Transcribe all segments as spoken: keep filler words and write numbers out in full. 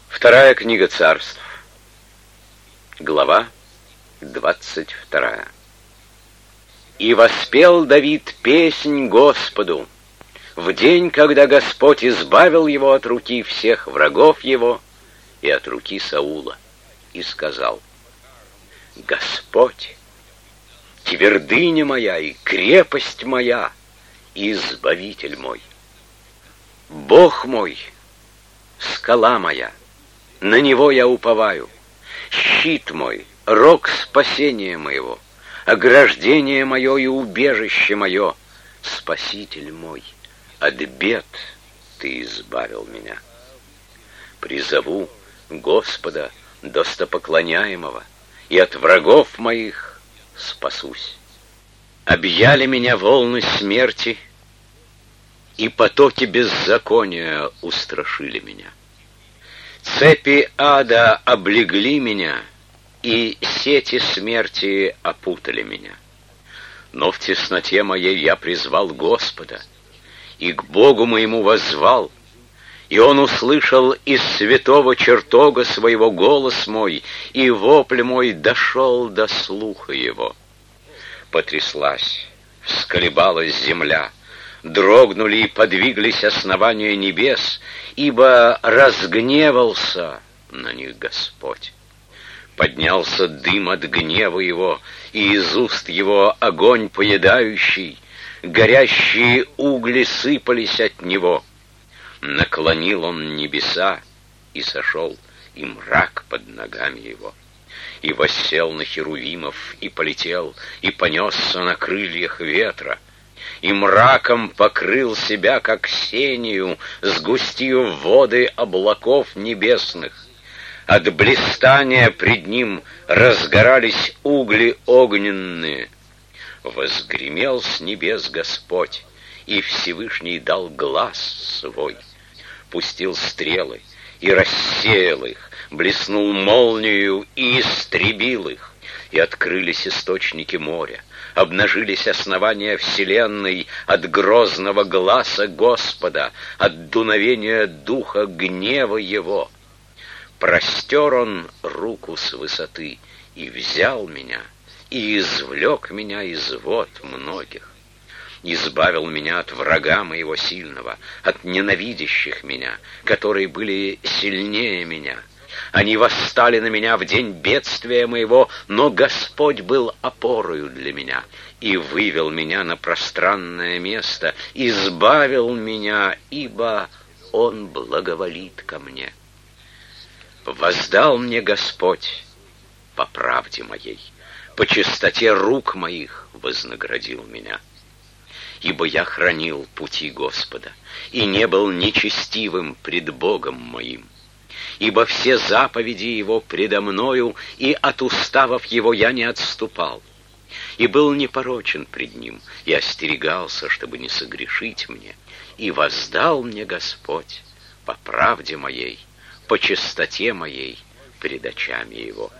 Вторая книга Царств, глава двадцать вторая. «И воспел Давид песнь Господу в день, когда Господь избавил его от руки всех врагов его и от руки Саула, и сказал: Господь, твердыня моя и крепость моя, и избавитель мой, Бог мой, скала моя, на Него я уповаю, щит мой, рог спасения моего, ограждение мое и убежище мое, Спаситель мой, от бед Ты избавил меня. Призову Господа достопоклоняемого, и от врагов моих спасусь. Объяли меня волны смерти, и потоки беззакония устрашили меня. Цепи ада облегли меня, и сети смерти опутали меня. Но в тесноте моей я призвал Господа, и к Богу моему воззвал, и Он услышал из святого чертога своего голос мой, и вопль мой дошел до слуха его. Потряслась, всколебалась земля, дрогнули и подвиглись основания небес, ибо разгневался на них Господь. Поднялся дым от гнева его, и из уст его огонь поедающий, горящие угли сыпались от него. Наклонил он небеса, и сошел, и мрак под ногами его. И воссел на херувимов, и полетел, и понесся на крыльях ветра, и мраком покрыл себя, как сению, сгустив воды облаков небесных. От блистания пред ним разгорались угли огненные. Возгремел с небес Господь, и Всевышний дал глас свой, пустил стрелы и рассеял их, блеснул молнию и истребил их, и открылись источники моря, обнажились основания вселенной от грозного гласа Господа, от дуновения духа гнева его. Простер он руку с высоты и взял меня, и извлек меня из вод многих. Избавил меня от врага моего сильного, от ненавидящих меня, которые были сильнее меня. Они восстали на меня в день бедствия моего, но Господь был опорою для меня и вывел меня на пространное место, избавил меня, ибо Он благоволит ко мне. Воздал мне Господь по правде моей, по чистоте рук моих вознаградил меня. Ибо я хранил пути Господа и не был нечестивым пред Богом моим. Ибо все заповеди Его предо мною, и от уставов Его я не отступал. И был непорочен пред Ним, и остерегался, чтобы не согрешить мне. И воздал мне Господь по правде моей, по чистоте моей пред очами Его.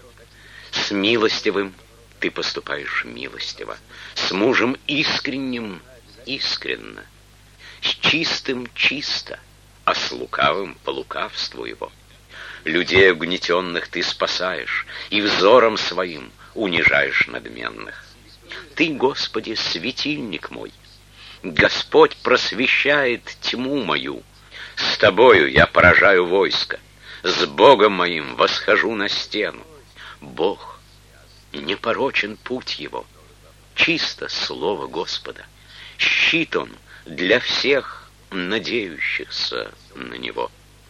С милостивым ты поступаешь милостиво, с мужем искренним искренно, с чистым чисто, а с лукавым по лукавству его. Людей угнетенных ты спасаешь, и взором своим унижаешь надменных. Ты, Господи, светильник мой, Господь просвещает тьму мою. С Тобою я поражаю войско, с Богом моим восхожу на стену. Бог, непорочен путь Его, чисто слово Господа, щит Он для всех надеющихся на Него.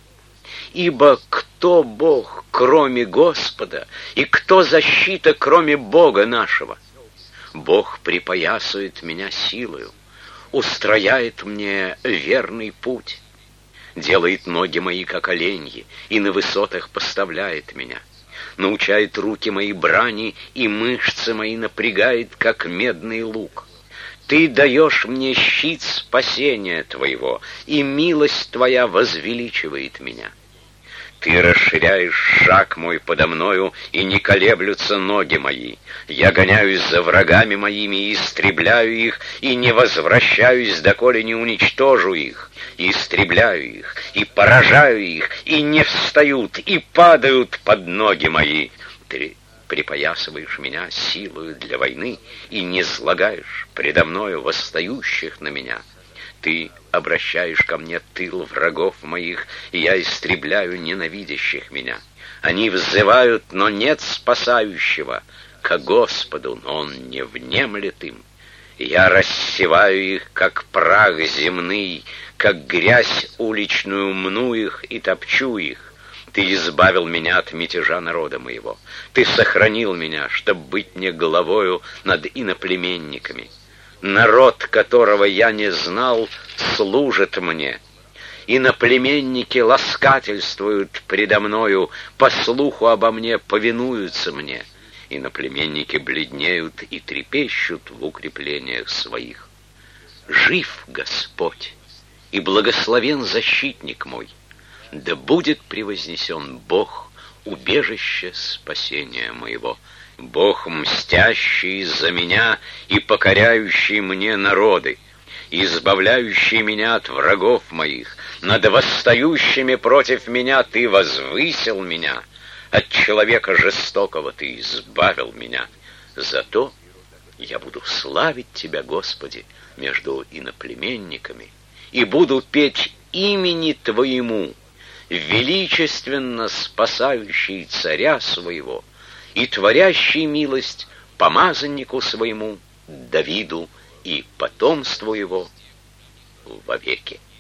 Ибо кто Бог, кроме Господа, и кто защита, кроме Бога нашего? Бог припоясывает меня силою, устрояет мне верный путь, делает ноги мои, как оленьи, и на высотах поставляет меня. Научает руки мои брани, и мышцы мои напрягает, как медный лук. Ты даешь мне щит спасения Твоего, и милость Твоя возвеличивает меня. Ты расширяешь шаг мой подо мною, и не колеблются ноги мои. Я гоняюсь за врагами моими и истребляю их, и не возвращаюсь, доколе не уничтожу их. И истребляю их, и поражаю их, и не встают, и падают под ноги мои. Ты припоясываешь меня силою для войны и не слагаешь предо мною восстающих на меня. Ты обращаешь ко мне тыл врагов моих, и я истребляю ненавидящих меня. Они взывают, но нет спасающего, ко Господу, но Он не внемлет им. Я рассеваю их, как прах земный, как грязь уличную мну их и топчу их. Ты избавил меня от мятежа народа моего. Ты сохранил меня, чтоб быть мне главою над иноплеменниками. Народ, которого я не знал, служит мне. Иноплеменники ласкательствуют предо мною, по слуху обо мне повинуются мне. Иноплеменники бледнеют и трепещут в укреплениях своих. Жив Господь, и благословен защитник мой. Да будет превознесен Бог, убежище спасения моего. Бог, мстящий за меня и покоряющий мне народы, избавляющий меня от врагов моих. Над восстающими против меня ты возвысил меня, от человека жестокого ты избавил меня. Зато я буду славить тебя, Господи, между иноплеменниками, и буду петь имени Твоему, величественно спасающий царя своего и творящий милость помазаннику своему Давиду и потомству его вовеки.